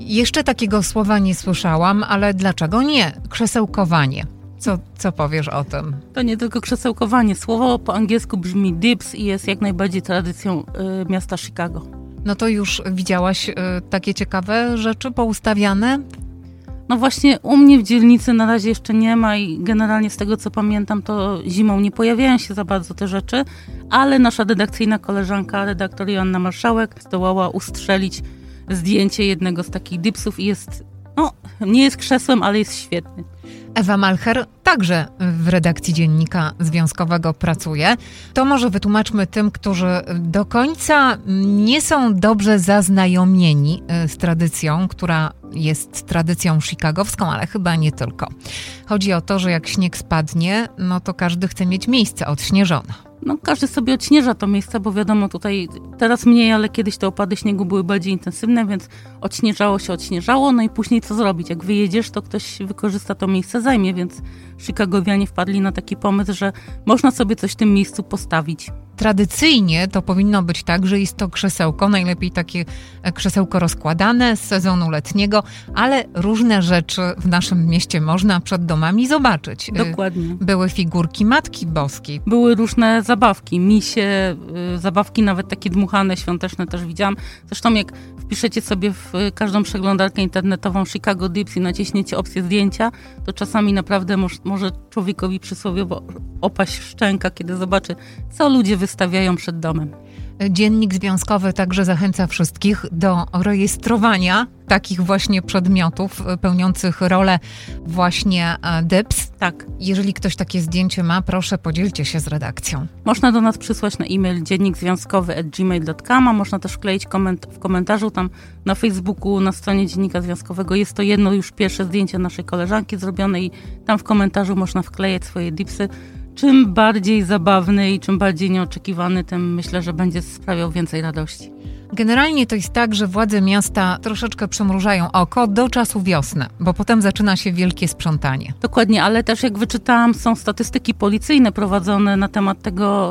Jeszcze takiego słowa nie słyszałam, ale dlaczego nie? Krzesełkowanie. Co powiesz o tym? To nie tylko krzesełkowanie. Słowo po angielsku brzmi dips i jest jak najbardziej tradycją miasta Chicago. No to już widziałaś takie ciekawe rzeczy poustawiane? No właśnie u mnie w dzielnicy na razie jeszcze nie ma i generalnie z tego co pamiętam, to zimą nie pojawiają się za bardzo te rzeczy, ale nasza redakcyjna koleżanka, redaktor Joanna Marszałek, zdołała ustrzelić zdjęcie jednego z takich dipsów i jest, nie jest krzesłem, ale jest świetny. Ewa Malcher także w redakcji Dziennika Związkowego pracuje. To może wytłumaczmy tym, którzy do końca nie są dobrze zaznajomieni z tradycją, która jest tradycją chicagowską, ale chyba nie tylko. Chodzi o to, że jak śnieg spadnie, no to każdy chce mieć miejsce odśnieżone. No każdy sobie odśnieża to miejsce, bo wiadomo tutaj teraz mniej, ale kiedyś te opady śniegu były bardziej intensywne, więc odśnieżało, no i później co zrobić? Jak wyjedziesz, to ktoś wykorzysta to miejsce, zajmie, więc Chicagowianie wpadli na taki pomysł, że można sobie coś w tym miejscu postawić. Tradycyjnie to powinno być tak, że jest to krzesełko, najlepiej takie krzesełko rozkładane z sezonu letniego, ale różne rzeczy w naszym mieście można przed domami zobaczyć. Dokładnie. Były figurki Matki Boskiej. Były różne zabawki, misie, zabawki nawet takie dmuchane, świąteczne też widziałam. Zresztą jak wpiszecie sobie w każdą przeglądarkę internetową Chicago Dips i naciśniecie opcję zdjęcia, to czasami naprawdę może człowiekowi przysłowiowo opaść szczęka, kiedy zobaczy, co ludzie wystawiają przed domem. Dziennik Związkowy także zachęca wszystkich do rejestrowania takich właśnie przedmiotów pełniących rolę właśnie dips. Tak. Jeżeli ktoś takie zdjęcie ma, proszę podzielcie się z redakcją. Można do nas przysłać na e-mail dziennikzwiązkowy@gmail.com, a można też wkleić w komentarzu tam na Facebooku, na stronie Dziennika Związkowego. Jest to jedno już pierwsze zdjęcie naszej koleżanki zrobione i tam w komentarzu można wklejać swoje dipsy. Czym bardziej zabawny i czym bardziej nieoczekiwany, tym myślę, że będzie sprawiał więcej radości. Generalnie to jest tak, że władze miasta troszeczkę przymrużają oko do czasu wiosny, bo potem zaczyna się wielkie sprzątanie. Dokładnie, ale też jak wyczytałam, są statystyki policyjne prowadzone na temat tego,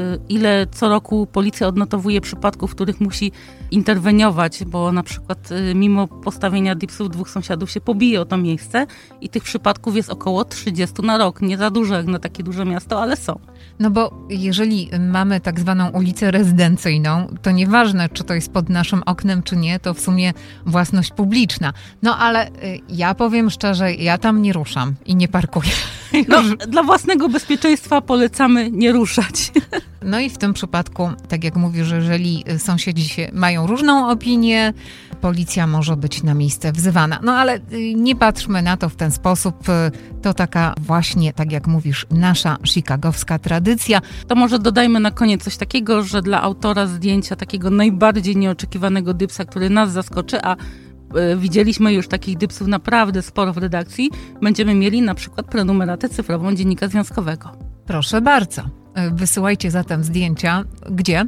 ile co roku policja odnotowuje przypadków, w których musi interweniować, bo na przykład mimo postawienia dipsów 2 sąsiadów się pobije o to miejsce i tych przypadków jest około 30 na rok. Nie za dużo jak na takie duże miasto, ale są. No bo jeżeli mamy tak zwaną ulicę rezydencyjną, to nieważne, czy to jest pod naszym oknem, czy nie, to w sumie własność publiczna. No ale ja powiem szczerze, ja tam nie ruszam i nie parkuję. No, dla własnego bezpieczeństwa polecamy nie ruszać. No i w tym przypadku, tak jak mówisz, że jeżeli sąsiedzi mają różną opinię, policja może być na miejsce wzywana. No ale nie patrzmy na to w ten sposób. To taka właśnie, tak jak mówisz, nasza chicagowska tradycja. To może dodajmy na koniec coś takiego, że dla autora zdjęcia takiego najbardziej nieoczekiwanego dipsa, który nas zaskoczy, a widzieliśmy już takich dipsów naprawdę sporo w redakcji, będziemy mieli na przykład prenumeratę cyfrową Dziennika Związkowego. Proszę bardzo. Wysyłajcie zatem zdjęcia. Gdzie?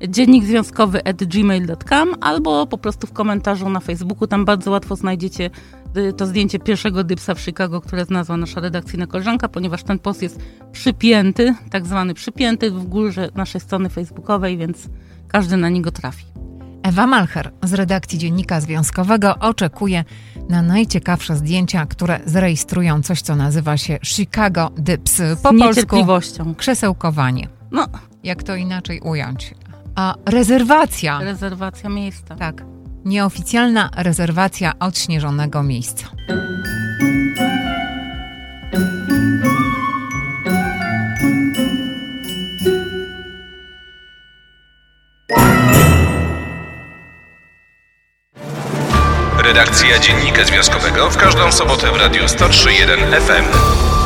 dziennikzwiązkowy@gmail.com albo po prostu w komentarzu na Facebooku. Tam bardzo łatwo znajdziecie to zdjęcie pierwszego dipsa w Chicago, które znalazła nasza redakcyjna koleżanka, ponieważ ten post jest przypięty, tak zwany przypięty w górze naszej strony facebookowej, więc każdy na niego trafi. Ewa Malcher z redakcji Dziennika Związkowego oczekuje na najciekawsze zdjęcia, które zarejestrują coś, co nazywa się Chicago Dips. Po polsku krzesełkowanie. No. Jak to inaczej ująć? A rezerwacja. Rezerwacja miejsca. Tak. Nieoficjalna rezerwacja odśnieżonego miejsca. Redakcja Dziennika Związkowego w każdą sobotę w Radiu 103.1 FM.